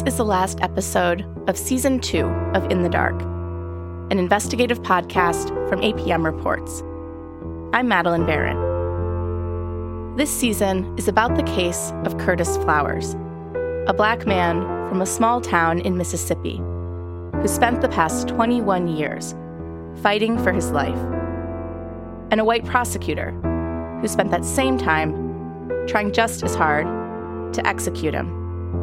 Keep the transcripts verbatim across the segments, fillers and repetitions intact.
This is the last episode of Season two of In the Dark, an investigative podcast from A P M Reports. I'm Madeline Barron. This season is about the case of Curtis Flowers, a Black man from a small town in Mississippi who spent the past twenty-one years fighting for his life, and a white prosecutor who spent that same time trying just as hard to execute him.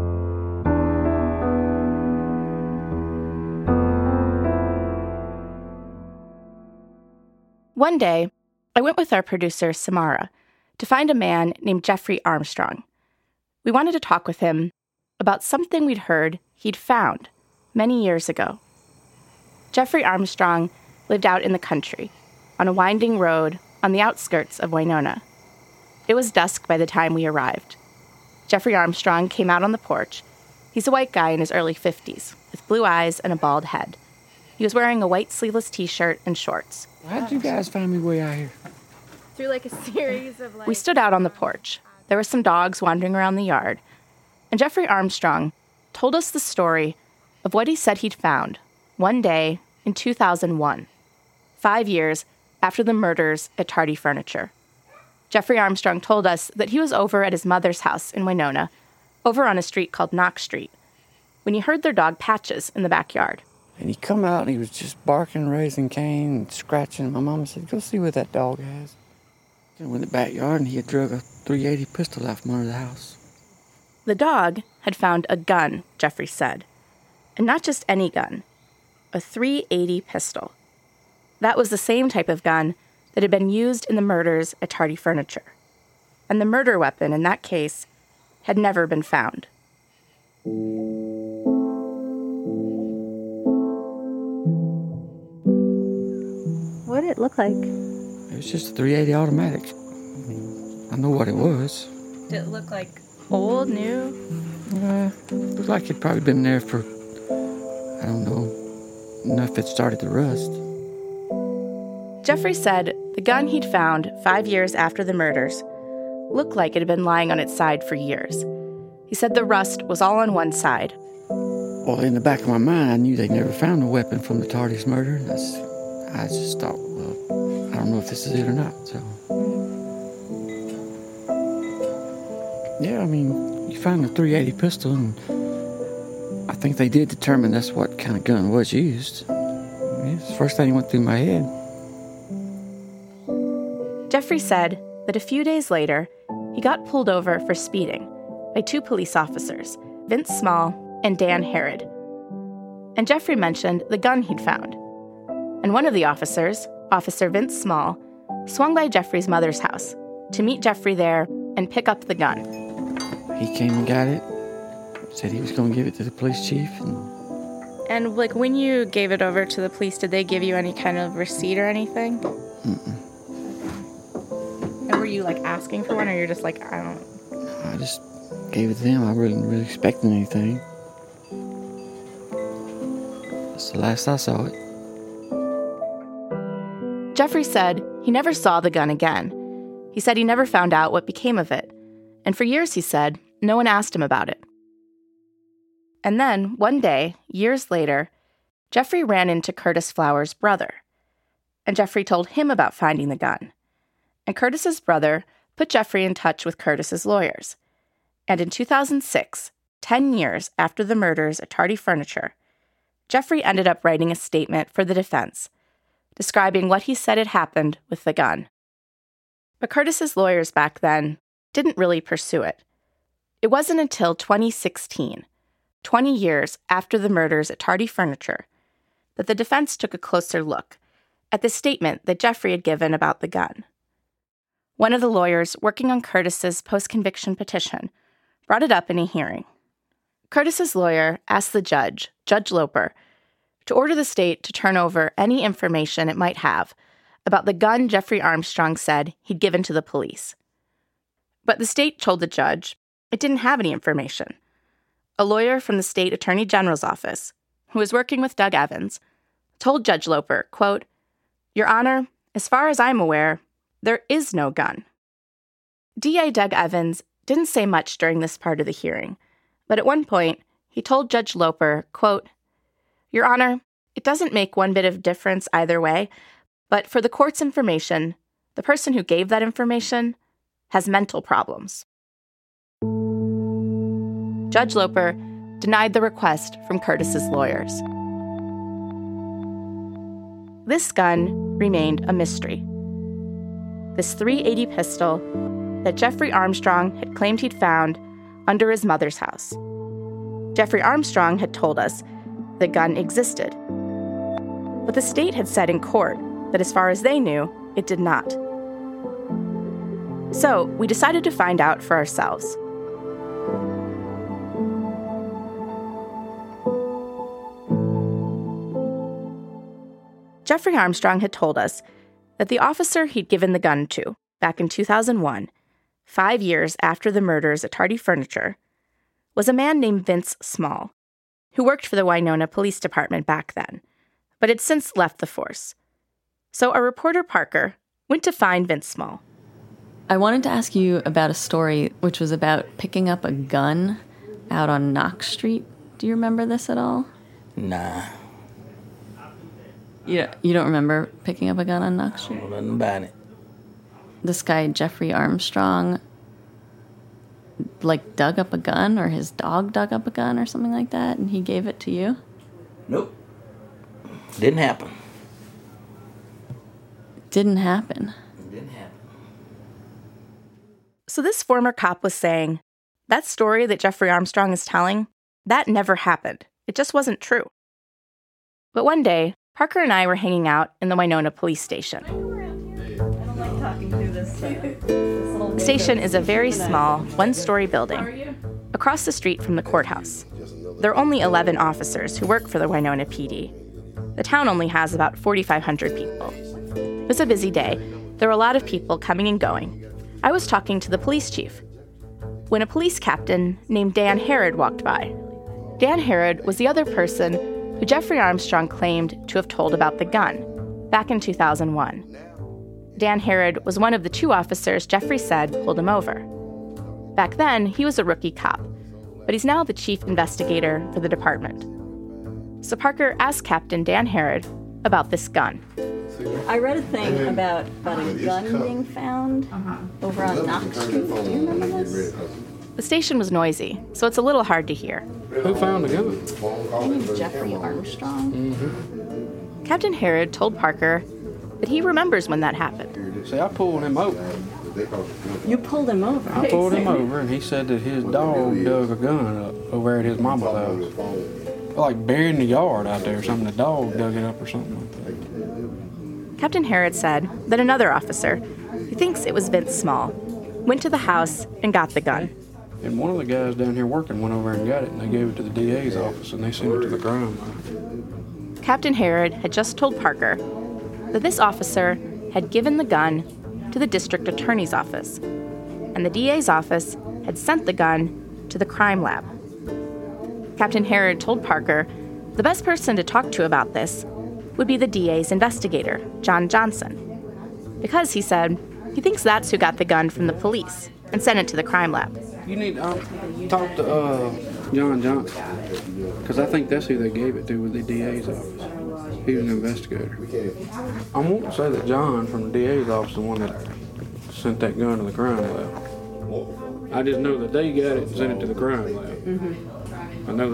One day, I went with our producer, Samara, to find a man named Jeffrey Armstrong. We wanted to talk with him about something we'd heard he'd found many years ago. Jeffrey Armstrong lived out in the country, on a winding road on the outskirts of Winona. It was dusk by the time we arrived. Jeffrey Armstrong came out on the porch. He's a white guy in his early fifties, with blue eyes and a bald head. He was wearing a white sleeveless t-shirt and shorts. How'd you guys find me way out here? Through like a series of like... We stood out on the porch. There were some dogs wandering around the yard. And Jeffrey Armstrong told us the story of what he said he'd found one day in two thousand one, five years after the murders at Tardy Furniture. Jeffrey Armstrong told us that he was over at his mother's house in Winona, over on a street called Knox Street, when he heard their dog Patches in the backyard. And he come out and he was just barking, raising Cain, and scratching. My mama said, go see what that dog has. And went in the backyard and he had drug a three eighty pistol out from under the house. The dog had found a gun, Jeffrey said. And not just any gun, a three eighty pistol. That was the same type of gun that had been used in the murders at Tardy Furniture. And the murder weapon in that case had never been found. What did it look like? It was just a three eighty automatic. I mean, I know what it was. Did it look like old, new? Uh, looked like it'd probably been there for, I don't know, enough it started to rust. Jeffrey said the gun he'd found five years after the murders looked like it had been lying on its side for years. He said the rust was all on one side. Well, in the back of my mind, I knew they'd never found a weapon from the Tardy's murder. That's, I just thought, well, I don't know if this is it or not, so. Yeah, I mean, you find a three eighty pistol, and I think they did determine that's what kind of gun was used. I mean, it's the first thing that went through my head. Jeffrey said that a few days later, he got pulled over for speeding by two police officers, Vince Small and Dan Herod. And Jeffrey mentioned the gun he'd found. And one of the officers, Officer Vince Small, swung by Jeffrey's mother's house to meet Jeffrey there and pick up the gun. He came and got it, said he was going to give it to the police chief. And, and like, when you gave it over to the police, did they give you any kind of receipt or anything? Mm-mm. And were you, like, asking for one, or you're just like, I don't... I just gave it to them. I wasn't really expecting anything. That's the last I saw it. Jeffrey said he never saw the gun again. He said he never found out what became of it. And for years, he said, no one asked him about it. And then, one day, years later, Jeffrey ran into Curtis Flowers' brother. And Jeffrey told him about finding the gun. And Curtis's brother put Jeffrey in touch with Curtis's lawyers. And in two thousand six, ten years after the murders at Tardy Furniture, Jeffrey ended up writing a statement for the defense, describing what he said had happened with the gun. But Curtis's lawyers back then didn't really pursue it. It wasn't until twenty sixteen, twenty years after the murders at Tardy Furniture, that the defense took a closer look at the statement that Jeffrey had given about the gun. One of the lawyers working on Curtis's post-conviction petition brought it up in a hearing. Curtis's lawyer asked the judge, Judge Loper, to order the state to turn over any information it might have about the gun Jeffrey Armstrong said he'd given to the police. But the state told the judge it didn't have any information. A lawyer from the state attorney general's office, who was working with Doug Evans, told Judge Loper, quote, "Your Honor, as far as I'm aware, there is no gun." D A Doug Evans didn't say much during this part of the hearing, but at one point, he he told Judge Loper, quote, "Your Honor, it doesn't make one bit of difference either way, but for the court's information, the person who gave that information has mental problems." Judge Loper denied the request from Curtis's lawyers. This gun remained a mystery. This three eighty pistol that Jeffrey Armstrong had claimed he'd found under his mother's house. Jeffrey Armstrong had told us the gun existed, but the state had said in court that as far as they knew, it did not. So we decided to find out for ourselves. Jeffrey Armstrong had told us that the officer he'd given the gun to back in two thousand one, five years after the murders at Tardy Furniture, was a man named Vince Small, who worked for the Winona Police Department back then, but had since left the force. So our reporter Parker went to find Vince Small. I wanted to ask you about a story which was about picking up a gun out on Knox Street. Do you remember this at all? Nah. You, you don't remember picking up a gun on Knox Street? I don't know nothing about it. This guy, Jeffrey Armstrong, like dug up a gun, or his dog dug up a gun or something like that, and he gave it to you? Nope. Didn't happen. Didn't happen. Didn't happen. So this former cop was saying, that story that Jeffrey Armstrong is telling, that never happened. It just wasn't true. But one day, Parker and I were hanging out in the Winona police station. The station is a very small, one-story building across the street from the courthouse. There are only eleven officers who work for the Winona P D. The town only has about forty-five hundred people. It was a busy day. There were a lot of people coming and going. I was talking to the police chief when a police captain named Dan Harrod walked by. Dan Harrod was the other person who Jeffrey Armstrong claimed to have told about the gun back in two thousand one. Dan Harrod was one of the two officers Jeffrey said pulled him over. Back then, he was a rookie cop, but he's now the chief investigator for the department. So Parker asked Captain Dan Harrod about this gun. I read a thing about, about a gun being found over on Knox Street. Do you remember this? The station was noisy, so it's a little hard to hear. Who found the gun? I think Jeffrey Armstrong. Mm-hmm. Captain Harrod told Parker that he remembers when that happened. See, I pulled him over. You pulled him over? I pulled him over, and he said that his dog dug a gun up over at his mama's house. Like buried in the yard out there or something. The dog dug it up or something like that. Captain Harrod said that another officer, who thinks it was Vince Small, went to the house and got the gun. And one of the guys down here working went over and got it, and they gave it to the D A's office, and they sent it to the crime line. Captain Harrod had just told Parker that this officer had given the gun to the district attorney's office, and the D A's office had sent the gun to the crime lab. Captain Harrod told Parker the best person to talk to about this would be the D A's investigator, John Johnson, because, he said, he thinks that's who got the gun from the police and sent it to the crime lab. You need to um, talk to uh, John Johnson, because I think that's who they gave it to, with the D A's office. He was an investigator. I want to say that John from the D A's office is the one that sent that gun to the crime lab. I just know that they got it and sent it to the crime lab. Mm-hmm. I know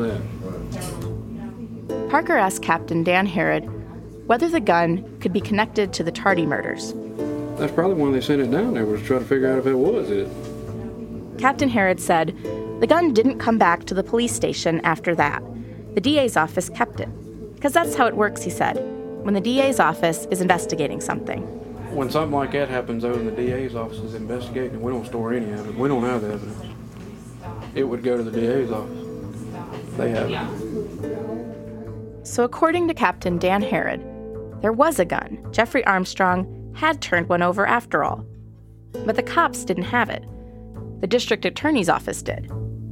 that. Parker asked Captain Dan Harrod whether the gun could be connected to the Tardy murders. That's probably why they sent it down there, was to try to figure out if it was it. Captain Harrod said the gun didn't come back to the police station after that. The D A's office kept it. Because that's how it works, he said, when the D A's office is investigating something. When something like that happens, though, and the D A's office is investigating, we don't store any of it. We don't have the evidence. It would go to the D A's office. They have it. So according to Captain Dan Harrod, there was a gun. Jeffrey Armstrong had turned one over after all. But the cops didn't have it. The district attorney's office did.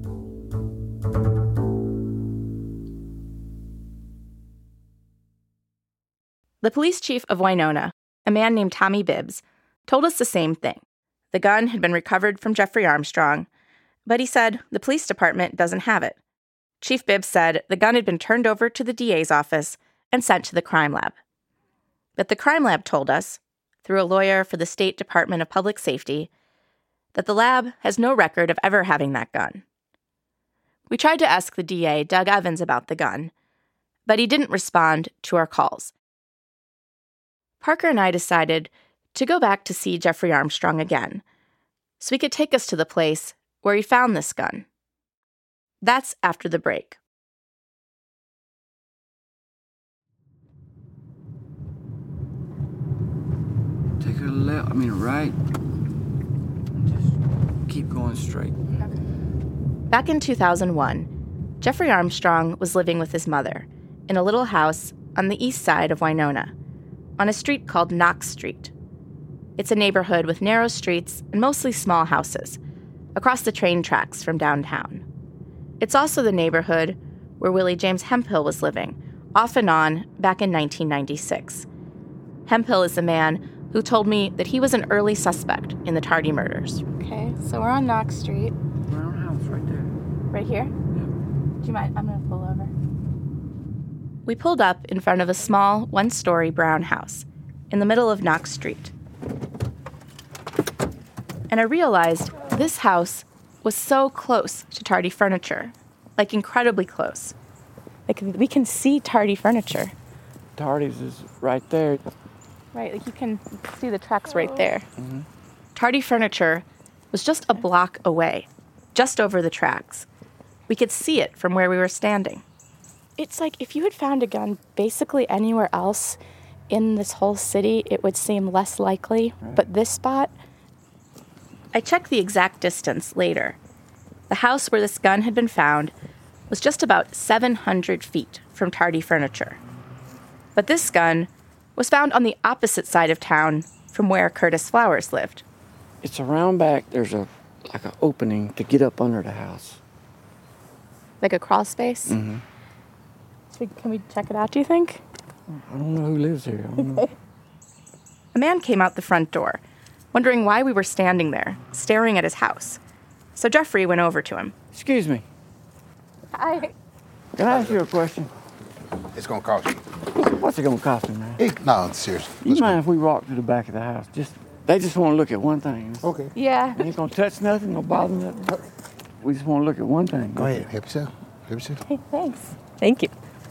The police chief of Winona, a man named Tommy Bibbs, told us the same thing. The gun had been recovered from Jeffrey Armstrong, but he said the police department doesn't have it. Chief Bibbs said the gun had been turned over to the D A's office and sent to the crime lab. But the crime lab told us, through a lawyer for the State Department of Public Safety, that the lab has no record of ever having that gun. We tried to ask the D A, Doug Evans, about the gun, but he didn't respond to our calls. Parker and I decided to go back to see Jeffrey Armstrong again, so he could take us to the place where he found this gun. That's after the break. Take a left, I mean right. Just keep going straight. Back in two thousand one, Jeffrey Armstrong was living with his mother in a little house on the east side of Winona, on a street called Knox Street. It's a neighborhood with narrow streets and mostly small houses, across the train tracks from downtown. It's also the neighborhood where Willie James Hemphill was living, off and on, back in nineteen ninety-six. Hemphill is the man who told me that he was an early suspect in the Tardy murders. Okay, so we're on Knox Street. Brown house right there. Right here? Yeah. Do you mind? I'm going to pull over. We pulled up in front of a small, one-story brown house in the middle of Knox Street. And I realized this house was so close to Tardy Furniture, like incredibly close. Like we can see Tardy Furniture. Tardy's is right there. Right, like you can see the tracks right there. Mm-hmm. Tardy Furniture was just a block away, just over the tracks. We could see it from where we were standing. It's like if you had found a gun basically anywhere else in this whole city, it would seem less likely. Right. But this spot, I checked the exact distance later. The house where this gun had been found was just about seven hundred feet from Tardy Furniture. But this gun was found on the opposite side of town from where Curtis Flowers lived. It's around back. There's a like an opening to get up under the house. Like a crawl space? Mm-hmm. So can we check it out, do you think? I don't know who lives here. I don't know. A man came out the front door, wondering why we were standing there, staring at his house. So Jeffrey went over to him. Excuse me. Hi. Can I ask you a question? It's gonna cost you. What's it gonna cost me, man? Hey, no, seriously. You Let's mind go. if we walk to the back of the house? Just they just want to look at one thing. Okay. Yeah. They ain't gonna touch nothing, no bother nothing. We just want to look at one thing. Go ahead. Help yourself. Help yourself. Hey, thanks. Thank you.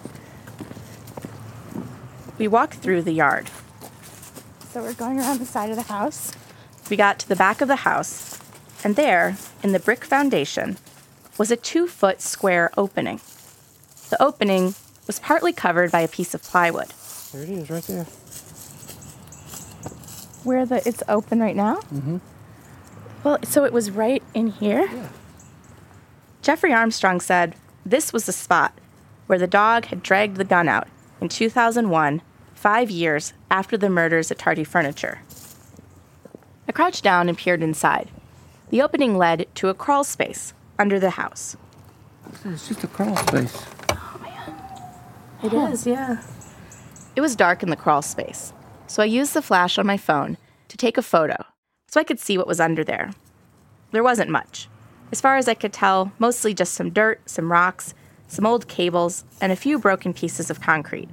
We walked through the yard. So we're going around the side of the house. We got to the back of the house, and there, in the brick foundation, was a two-foot square opening. The opening was partly covered by a piece of plywood. There it is, right there. Where the it's open right now? Mm-hmm. Well, so it was right in here? Yeah. Jeffrey Armstrong said this was the spot where the dog had dragged the gun out in two thousand one, five years after the murders at Tardy Furniture. I crouched down and peered inside. The opening led to a crawl space under the house. It's just a crawl space. It is, yeah. It was dark in the crawl space, so I used the flash on my phone to take a photo so I could see what was under there. There wasn't much. As far as I could tell, mostly just some dirt, some rocks, some old cables, and a few broken pieces of concrete.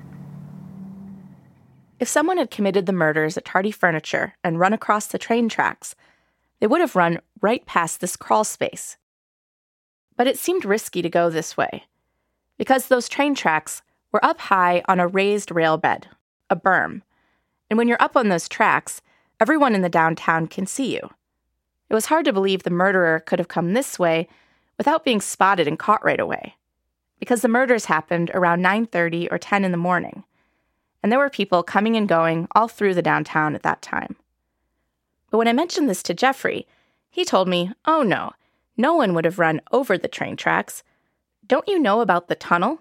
If someone had committed the murders at Tardy Furniture and run across the train tracks, they would have run right past this crawl space. But it seemed risky to go this way, because those train tracks were up high on a raised rail bed, a berm. And when you're up on those tracks, everyone in the downtown can see you. It was hard to believe the murderer could have come this way without being spotted and caught right away, because the murders happened around nine thirty or ten in the morning, and there were people coming and going all through the downtown at that time. But when I mentioned this to Jeffrey, he told me, oh no, no one would have run over the train tracks. Don't you know about the tunnel?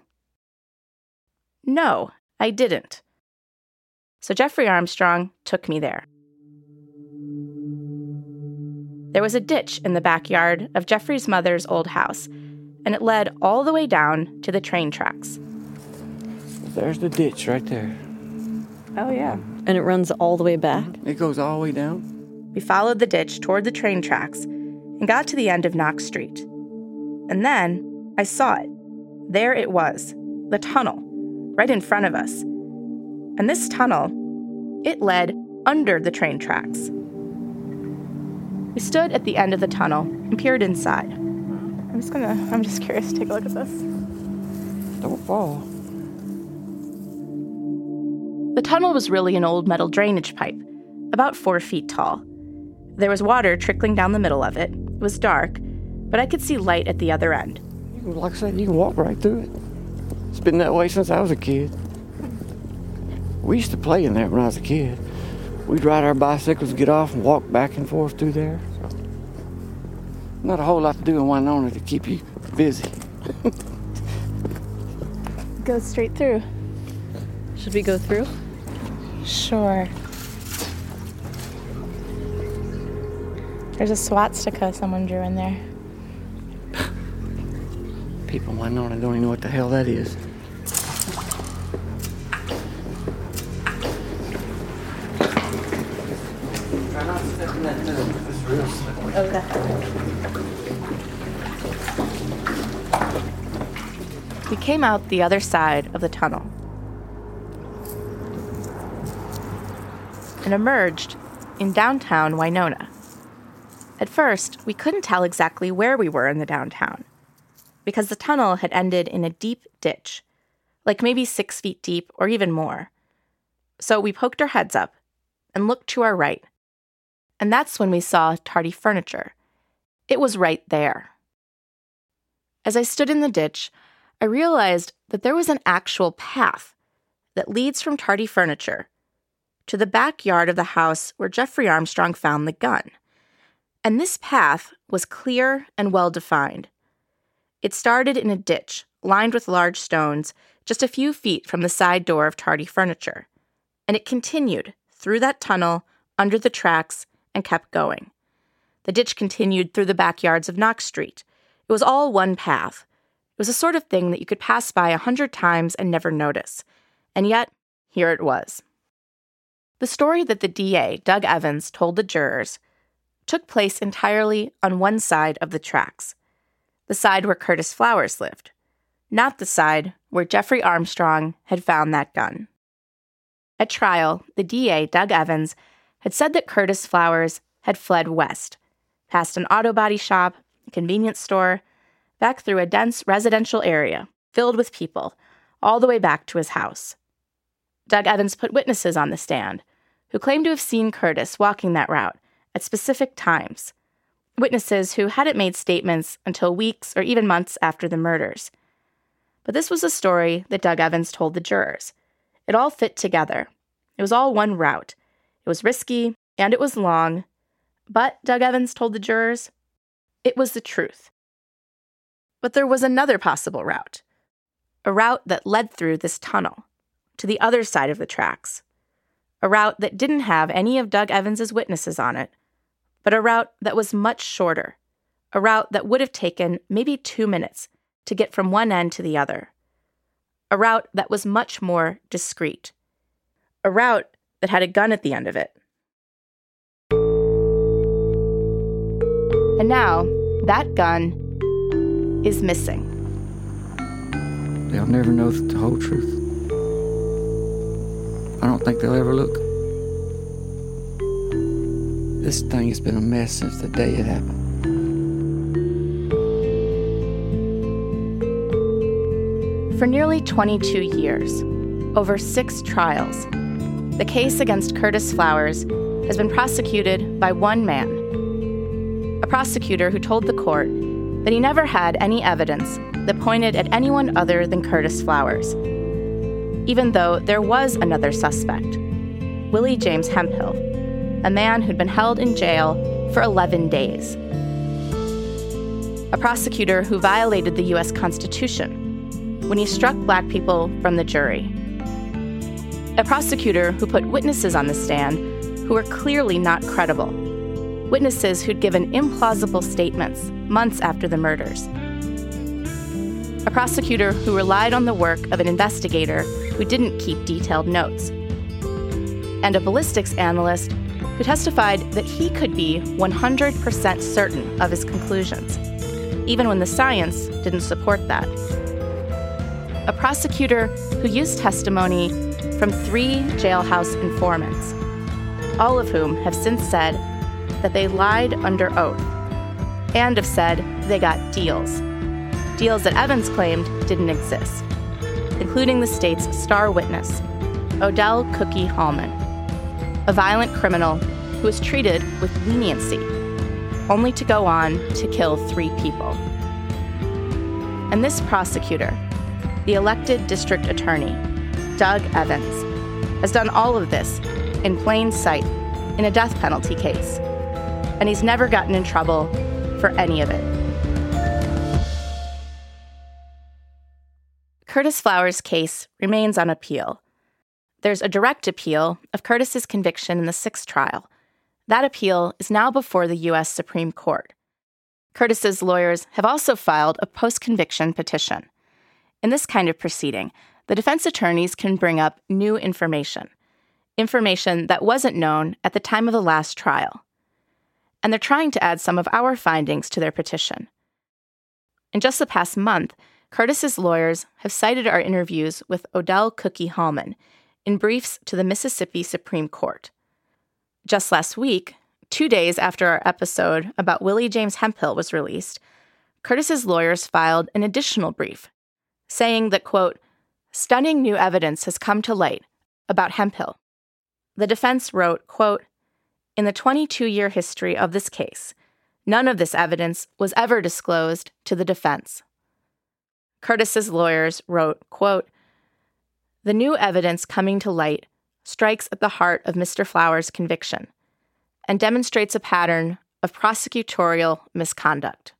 No, I didn't. So Jeffrey Armstrong took me there. There was a ditch in the backyard of Jeffrey's mother's old house, and it led all the way down to the train tracks. There's the ditch right there. Oh, yeah. And it runs all the way back? It goes all the way down. We followed the ditch toward the train tracks and got to the end of Knox Street. And then I saw it. there it was, the tunnel, right in front of us. And this tunnel, it led under the train tracks. We stood at the end of the tunnel and peered inside. I'm just gonna, I'm just curious to take a look at this. Don't fall. The tunnel was really an old metal drainage pipe, about four feet tall. There was water trickling down the middle of it. It was dark, but I could see light at the other end. Like I said, you can walk right through it. It's been that way since I was a kid. We used to play in there when I was a kid. We'd ride our bicycles, get off, and walk back and forth through there. So, not a whole lot to do in Winona to keep you busy. Go straight through. Should we go through? Sure. There's a swastika someone drew in there. People in Winona don't even know what the hell that is. Try not to step in that tub. It's real slippery. Okay. We came out the other side of the tunnel and emerged in downtown Winona. At first, we couldn't tell exactly where we were in the downtown, because the tunnel had ended in a deep ditch, like maybe six feet deep or even more. So we poked our heads up and looked to our right, and that's when we saw Tardy Furniture. It was right there. As I stood in the ditch, I realized that there was an actual path that leads from Tardy Furniture to the backyard of the house where Jeffrey Armstrong found the gun. And this path was clear and well-defined. It started in a ditch lined with large stones just a few feet from the side door of Tardy Furniture, and it continued through that tunnel, under the tracks, and kept going. The ditch continued through the backyards of Knox Street. It was all one path. It was the sort of thing that you could pass by a hundred times and never notice. And yet, here it was. The story that the D A, Doug Evans, told the jurors took place entirely on one side of the tracks, the side where Curtis Flowers lived, not the side where Jeffrey Armstrong had found that gun. At trial, the D A, Doug Evans, had said that Curtis Flowers had fled west, past an auto body shop, a convenience store, back through a dense residential area filled with people, all the way back to his house. Doug Evans put witnesses on the stand who claimed to have seen Curtis walking that route at specific times, witnesses who hadn't made statements until weeks or even months after the murders. But this was a story that Doug Evans told the jurors. It all fit together. It was all one route. It was risky, and it was long. But, Doug Evans told the jurors, it was the truth. But there was another possible route, a route that led through this tunnel, to the other side of the tracks, a route that didn't have any of Doug Evans's witnesses on it, but a route that was much shorter, a route that would have taken maybe two minutes to get from one end to the other, a route that was much more discreet, a route that had a gun at the end of it. And now, that gun is missing. They'll never know the whole truth. I don't think they'll ever look. This thing has been a mess since the day it happened. For nearly twenty-two years, over six trials, the case against Curtis Flowers has been prosecuted by one man, a prosecutor who told the court that he never had any evidence that pointed at anyone other than Curtis Flowers, even though there was another suspect, Willie James Hemphill, a man who'd been held in jail for eleven days. A prosecutor who violated the U S Constitution when he struck black people from the jury. A prosecutor who put witnesses on the stand who were clearly not credible, witnesses who'd given implausible statements months after the murders. A prosecutor who relied on the work of an investigator who didn't keep detailed notes. And a ballistics analyst who testified that he could be one hundred percent certain of his conclusions, even when the science didn't support that. a prosecutor who used testimony from three jailhouse informants, all of whom have since said that they lied under oath and have said they got deals, deals that Evans claimed didn't exist, including the state's star witness, Odell Cookie Hallman, a violent criminal who was treated with leniency, only to go on to kill three people. And this prosecutor, the elected district attorney, Doug Evans, has done all of this in plain sight in a death penalty case, and he's never gotten in trouble for any of it. Curtis Flowers' case remains on appeal. There's a direct appeal of Curtis's conviction in the sixth trial. That appeal is now before the U S Supreme Court. Curtis's lawyers have also filed a post-conviction petition. In this kind of proceeding, the defense attorneys can bring up new information, information that wasn't known at the time of the last trial. And they're trying to add some of our findings to their petition. In just the past month, Curtis's lawyers have cited our interviews with Odell Cookie Hallman in briefs to the Mississippi Supreme Court. Just last week, two days after our episode about Willie James Hemphill was released, Curtis's lawyers filed an additional brief, saying that, quote, stunning new evidence has come to light about Hemphill. The defense wrote, quote, in the twenty-two-year history of this case, none of this evidence was ever disclosed to the defense. Curtis's lawyers wrote, quote, the new evidence coming to light strikes at the heart of Mister Flowers' conviction and demonstrates a pattern of prosecutorial misconduct.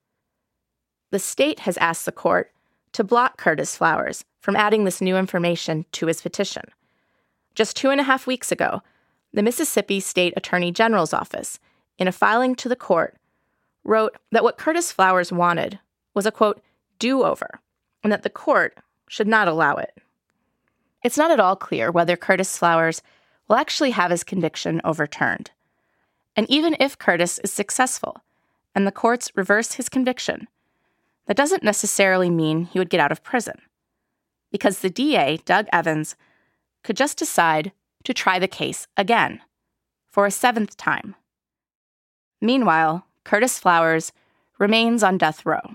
The state has asked the court to block Curtis Flowers from adding this new information to his petition. Just two and a half weeks ago, the Mississippi State Attorney General's office, in a filing to the court, wrote that what Curtis Flowers wanted was a, quote, do-over, and that the court should not allow it. It's not at all clear whether Curtis Flowers will actually have his conviction overturned. And even if Curtis is successful and the courts reverse his conviction, that doesn't necessarily mean he would get out of prison, because the D A, Doug Evans, could just decide to try the case again, for a seventh time. Meanwhile, Curtis Flowers remains on death row.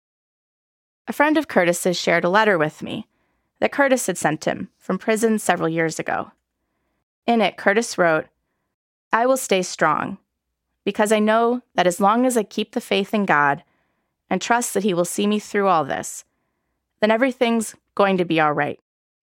A friend of Curtis's shared a letter with me that Curtis had sent him from prison several years ago. In it, Curtis wrote, I will stay strong, because I know that as long as I keep the faith in God and trust that He will see me through all this, then everything's going to be all right.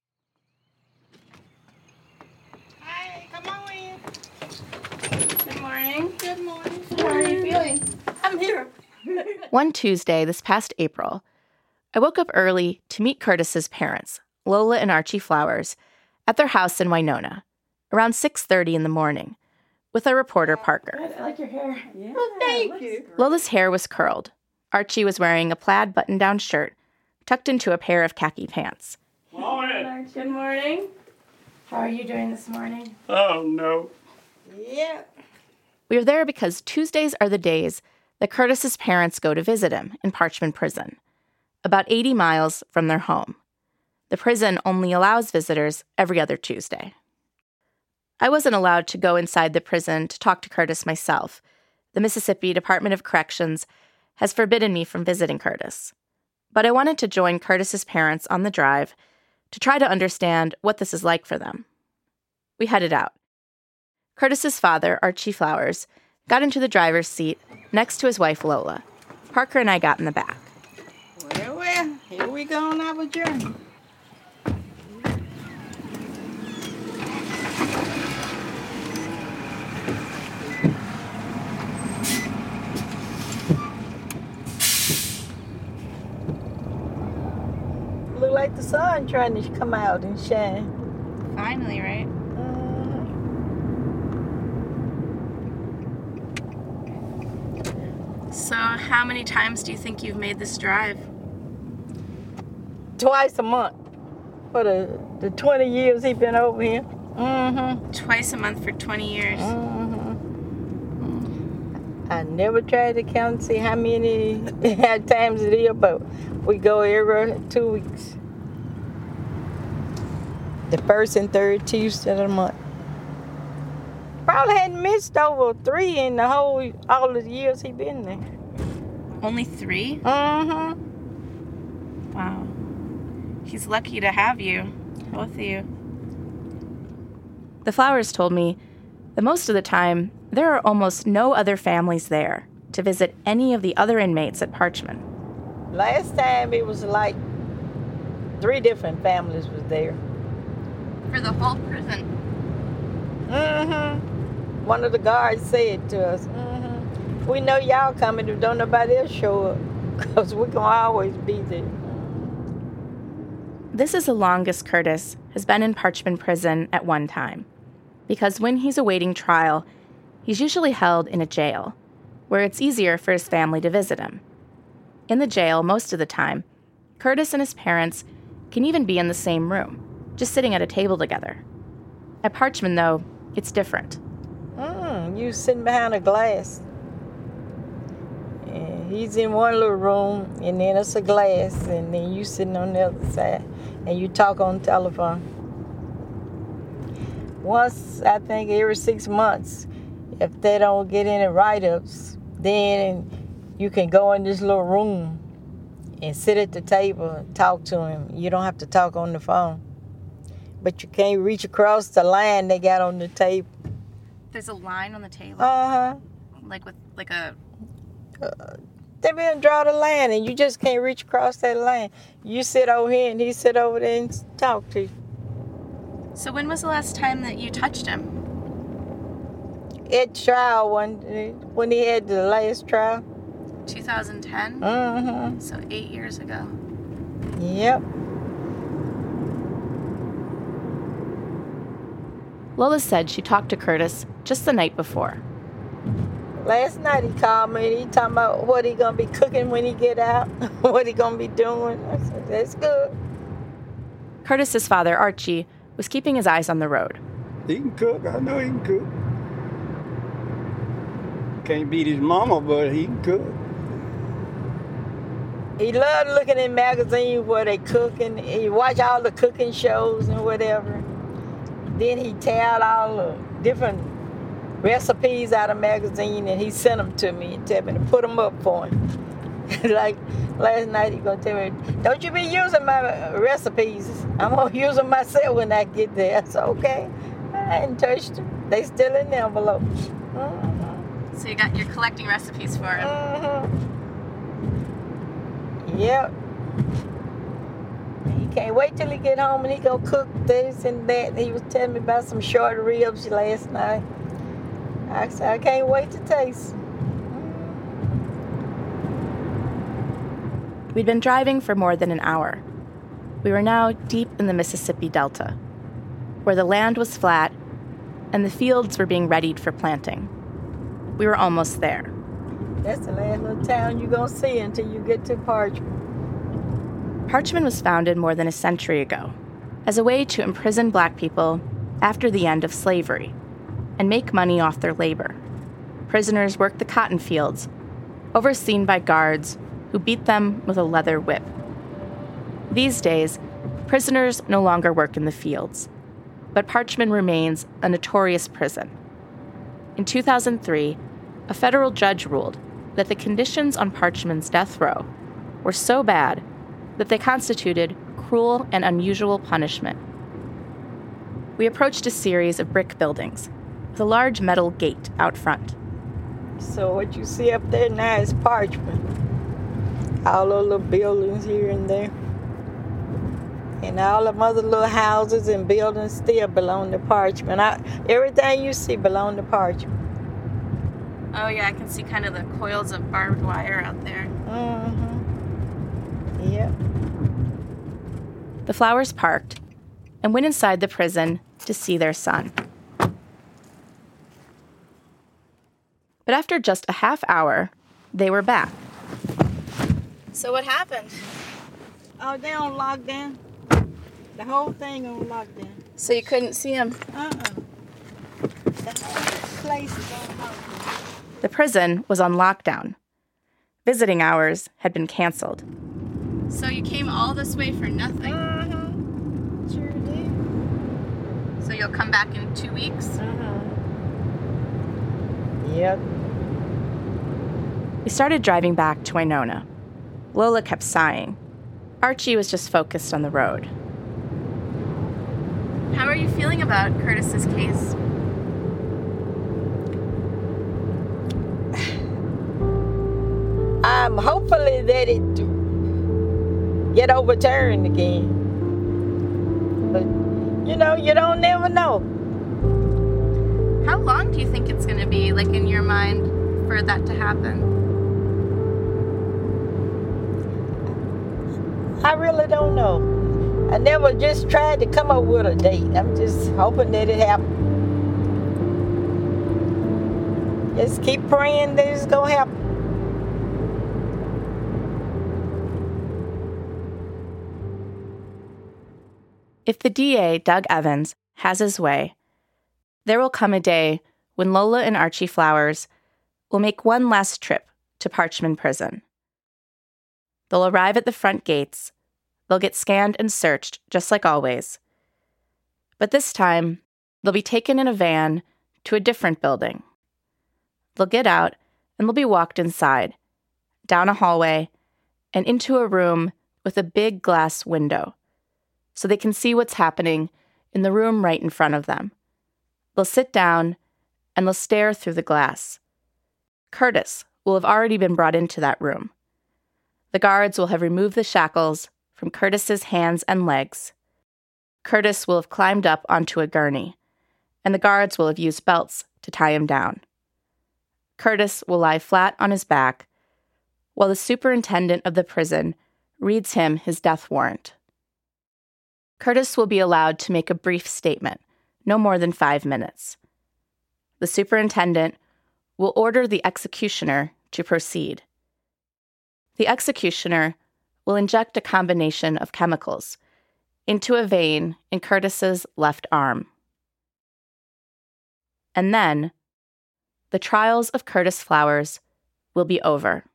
Hi, come on in. Good morning. Good morning. How are you feeling? I'm here. One Tuesday this past April, I woke up early to meet Curtis's parents, Lola and Archie Flowers, at their house in Winona, around six thirty in the morning, with our reporter, Parker. I like your hair. Yeah. Oh, thank you. Lola's hair was curled. Archie was wearing a plaid button-down shirt, tucked into a pair of khaki pants. Morning. Good morning. How are you doing this morning? Oh, no. Yeah. We were there because Tuesdays are the days that Curtis's parents go to visit him in Parchman Prison, about eighty miles from their home. The prison only allows visitors every other Tuesday. I wasn't allowed to go inside the prison to talk to Curtis myself. The Mississippi Department of Corrections has forbidden me from visiting Curtis. But I wanted to join Curtis's parents on the drive to try to understand what this is like for them. We headed out. Curtis's father, Archie Flowers, got into the driver's seat next to his wife, Lola. Parker and I got in the back. Well, well, here we go on our journey. Look like the sun trying to come out and shine. Finally, right? So, how many times do you think you've made this drive? Twice a month for the, the twenty years he been over here. Mm-hmm. Twice a month for twenty years. Mm-hmm. I never tried to count and see how many times it is, but we go every two weeks. The first and third Tuesday of the month. Probably hadn't missed over three in the whole, all the years he been there. Only three? Mm-hmm. Wow. He's lucky to have you, both of you. The Flowers told me that most of the time, there are almost no other families there to visit any of the other inmates at Parchman. Last time it was like three different families was there. For the whole prison? Mm-hmm. One of the guards said to us, mm-hmm, we know y'all coming if don't nobody else show up, because we're going to always be there. This is the longest Curtis has been in Parchman Prison at one time, because when he's awaiting trial, he's usually held in a jail, where it's easier for his family to visit him. In the jail, most of the time, Curtis and his parents can even be in the same room, just sitting at a table together. At Parchman, though, it's different. Mm, you sitting behind a glass. And he's in one little room, and then it's a glass, and then you sitting on the other side, and you talk on the telephone. Once, I think every six months, if they don't get any write-ups, then you can go in this little room and sit at the table and talk to him. You don't have to talk on the phone. But you can't reach across the line they got on the table. There's a line on the table? Uh-huh. Like with, like a... Uh, they been draw the line, and you just can't reach across that line. You sit over here, and he sit over there and talk to you. So when was the last time that you touched him? At trial, one, when he had the last trial. twenty ten? Mm-hmm. So eight years ago. Yep. Lola said she talked to Curtis just the night before. Last night he called me and he talking about what he gonna be cooking when he get out, what he gonna be doing. I said, that's good. Curtis's father, Archie, was keeping his eyes on the road. He can cook. I know he can cook. Can't beat his mama, but he can cook. He loved looking in magazines where they cook, and he watch all the cooking shows and whatever. Then he tell all the different recipes out of magazine, and he sent them to me and tell me to put them up for him. Like last night, he gonna tell me, "Don't you be using my recipes? I'm gonna use them myself when I get there." I said, "Okay." I ain't touched them. They still in the envelopes. Mm-hmm. So you got you're collecting recipes for him. Mm-hmm. Yep. He can't wait till he get home and he gonna cook this and that. He was telling me about some short ribs last night. I said, I can't wait to taste. We'd been driving for more than an hour. We were now deep in the Mississippi Delta, where the land was flat and the fields were being readied for planting. We were almost there. That's the last little town you're gonna see until you get to Parchman. Parchman was founded more than a century ago as a way to imprison black people after the end of slavery and make money off their labor. Prisoners worked the cotton fields, overseen by guards who beat them with a leather whip. These days, prisoners no longer work in the fields, but Parchman remains a notorious prison. In two thousand three, a federal judge ruled that the conditions on Parchman's death row were so bad that they constituted cruel and unusual punishment. We approached a series of brick buildings with a large metal gate out front. So what you see up there now is Parchman. All those little buildings here and there. And all them other little houses and buildings still belong to Parchman. I, everything you see belong to Parchman. Oh yeah, I can see kind of the coils of barbed wire out there. Mm-hmm. Yep. The Flowers parked and went inside the prison to see their son. But after just a half hour, they were back. So what happened? Oh, they on lockdown. The whole thing on lockdown. So you couldn't see him? Uh-uh. The whole place is on lockdown. The prison was on lockdown. Visiting hours had been canceled. So you came all this way for nothing? Mm-hmm. Sure did. you'll come back in two weeks? Mm-hmm. Yep. We started driving back to Winona. Lola kept sighing. Archie was just focused on the road. How are you feeling about Curtis's case? I'm hopefully that it get overturned again. But, you know, you don't never know. How long do you think it's going to be, like, in your mind, for that to happen? I really don't know. I never just tried to come up with a date. I'm just hoping that it happens. Just keep praying that it's going to happen. If the D A, Doug Evans, has his way, there will come a day when Lola and Archie Flowers will make one last trip to Parchman Prison. They'll arrive at the front gates. They'll get scanned and searched, just like always. But this time, they'll be taken in a van to a different building. They'll get out, and they'll be walked inside, down a hallway, and into a room with a big glass window, so they can see what's happening in the room right in front of them. They'll sit down, and they'll stare through the glass. Curtis will have already been brought into that room. The guards will have removed the shackles from Curtis's hands and legs. Curtis will have climbed up onto a gurney, and the guards will have used belts to tie him down. Curtis will lie flat on his back, while the superintendent of the prison reads him his death warrant. Curtis will be allowed to make a brief statement, no more than five minutes. The superintendent will order the executioner to proceed. The executioner will inject a combination of chemicals into a vein in Curtis's left arm. And then, the trials of Curtis Flowers will be over.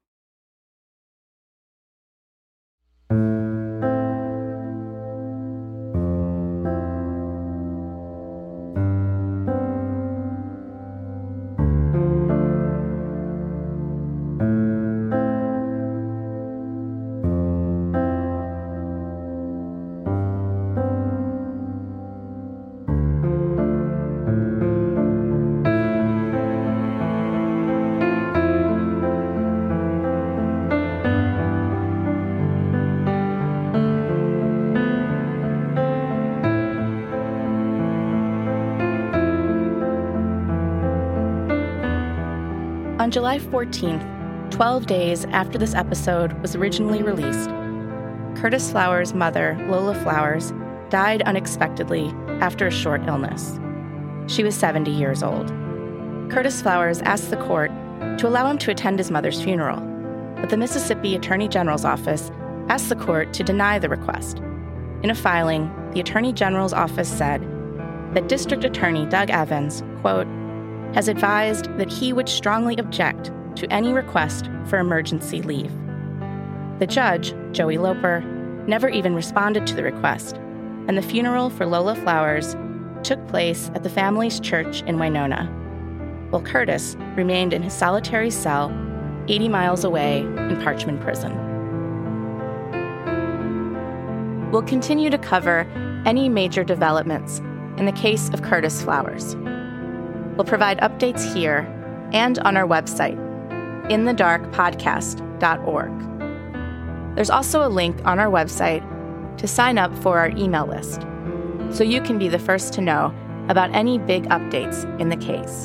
On July fourteenth, twelve days after this episode was originally released, Curtis Flowers' mother, Lola Flowers, died unexpectedly after a short illness. She was seventy years old. Curtis Flowers asked the court to allow him to attend his mother's funeral, but the Mississippi Attorney General's office asked the court to deny the request. In a filing, the Attorney General's office said that District Attorney Doug Evans, quote, has advised that he would strongly object to any request for emergency leave. The judge, Joey Loper, never even responded to the request, and the funeral for Lola Flowers took place at the family's church in Winona, while Curtis remained in his solitary cell eighty miles away in Parchman Prison. We'll continue to cover any major developments in the case of Curtis Flowers. We'll provide updates here and on our website, in the dark podcast dot org. There's also a link on our website to sign up for our email list, so you can be the first to know about any big updates in the case.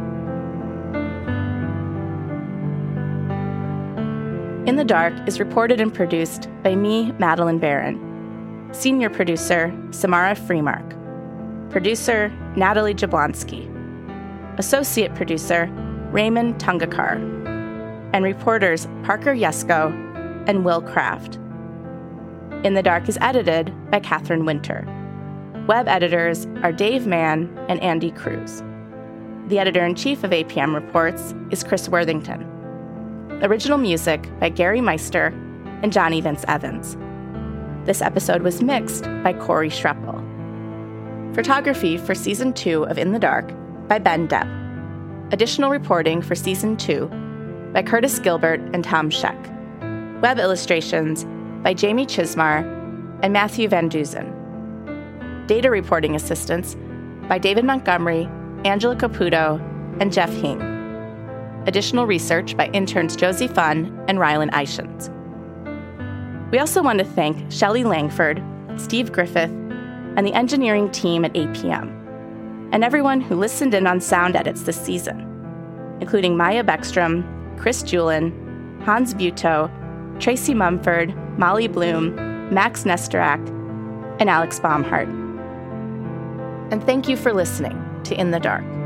In the Dark is reported and produced by me, Madeline Barron. Senior producer, Samara Freemark. Producer, Natalie Jablonski. Associate producer, Raymond Tungakar. And reporters Parker Yesko and Will Kraft. In the Dark is edited by Catherine Winter. Web editors are Dave Mann and Andy Cruz. The editor-in-chief of A P M Reports is Chris Worthington. Original music by Gary Meister and Johnny Vince Evans. This episode was mixed by Corey Schreppel. Photography for Season two of In the Dark by Ben Depp. Additional reporting for Season two by Curtis Gilbert and Tom Scheck. Web illustrations by Jamie Chismar and Matthew Van Duzen. Data reporting assistance by David Montgomery, Angela Caputo, and Jeff Hing. Additional research by interns Josie Funn and Rylan Eichens. We also want to thank Shelley Langford, Steve Griffith, and the engineering team at A P M, and everyone who listened in on sound edits this season, including Maya Beckstrom, Chris Julin, Hans Butow, Tracy Mumford, Molly Bloom, Max Nestorak, and Alex Baumhart. And thank you for listening to In the Dark.